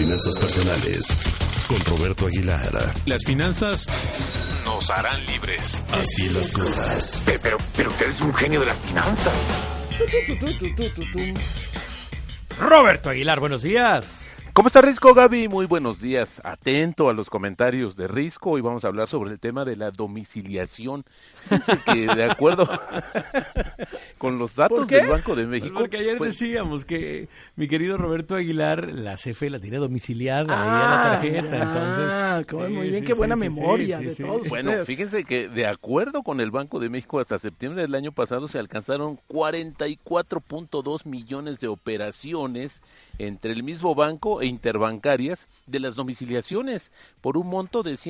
Finanzas personales con Roberto Aguilar. Las finanzas nos harán libres. Así las cosas. Pero usted es un genio de las finanzas. Roberto Aguilar, buenos días. ¿Cómo está Risco, Gaby? Muy buenos días. Atento a los comentarios de Risco. Hoy vamos a hablar sobre el tema de la domiciliación. Fíjense que de acuerdo con los datos del Banco de México... Porque ayer decíamos que mi querido Roberto Aguilar, la CFE la tiene domiciliada ahí a la tarjeta. Entonces, muy bien, qué buena memoria de todos Bueno, ustedes. fíjense que de acuerdo con el Banco de México, hasta septiembre del año pasado se alcanzaron 44.2 millones de operaciones entre el mismo banco e interbancarias de las domiciliaciones por un monto de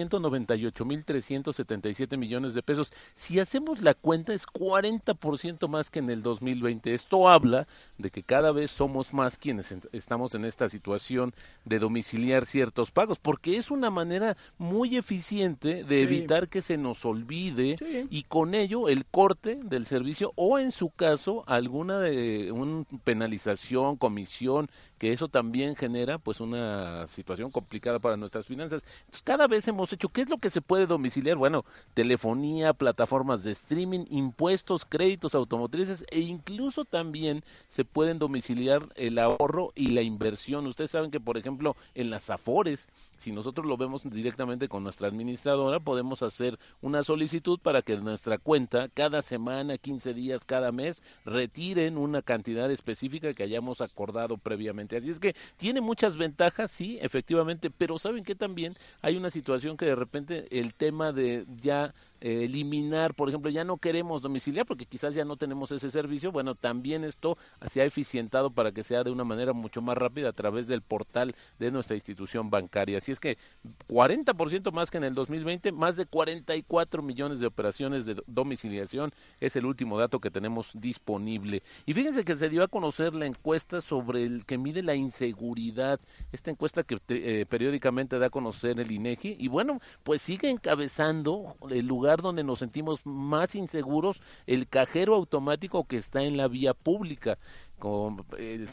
198.377 millones de pesos. Si hacemos la cuenta es 40% más que en el 2020. Esto habla de que cada vez somos más quienes estamos en esta situación de domiciliar ciertos pagos, porque es una manera muy eficiente de evitar que se nos olvide y con ello el corte del servicio o en su caso alguna penalización, comisión, que eso también genera pues una situación complicada para nuestras finanzas. Entonces, cada vez hemos hecho, ¿qué es lo que se puede domiciliar? Bueno, telefonía, plataformas de streaming, impuestos, créditos automotrices e incluso también se pueden domiciliar el ahorro y la inversión. Ustedes saben que, por ejemplo, en las Afores, si nosotros lo vemos directamente con nuestra administradora, podemos hacer una solicitud para que nuestra cuenta cada semana, 15 días, cada mes, retiren una cantidad específica que hayamos acordado previamente. Así es que tiene muchas ventajas, sí, efectivamente, pero ¿saben qué? También hay una situación que de repente el tema de ya eliminar, por ejemplo, ya no queremos domiciliar porque quizás ya no tenemos ese servicio, bueno, también esto se ha eficientado para que sea de una manera mucho más rápida a través del portal de nuestra institución bancaria. Así es que 40% más que en el 2020, más de 44 millones de operaciones de domiciliación es el último dato que tenemos disponible. Y fíjense que se dio a conocer la encuesta sobre el que mide la inseguridad, esta encuesta que periódicamente da a conocer el INEGI, y bueno, pues sigue encabezando el lugar donde nos sentimos más inseguros, el cajero automático que está en la vía pública, con el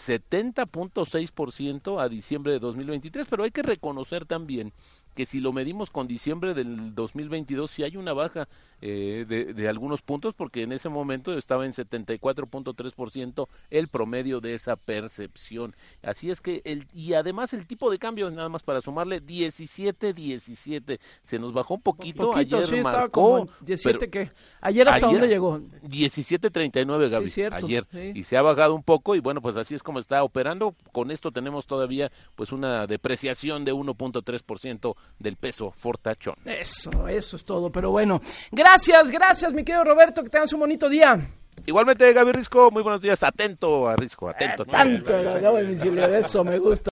70.6% a diciembre de 2023, pero hay que reconocer también que si lo medimos con diciembre del 2022, sí hay una baja de algunos puntos, porque en ese momento estaba en 74.3% el promedio de esa percepción. Así es que, y además el tipo de cambio, nada más para sumarle, 17.17, se nos bajó un poquito ayer sí, marcó... 17, ¿qué? ¿Ayer hasta dónde llegó? 17.39, Gaby, sí, ayer, sí. Y se ha bajado un poco, y bueno, pues así es como está operando. Con esto tenemos todavía pues una depreciación de 1.3% del peso fortachón. Eso es todo, pero bueno, gracias mi querido Roberto, que tengas un bonito día. Igualmente, Gaby Risco, muy buenos días, atento a Risco, atento. Tanto, la domicilio, eso me gusta.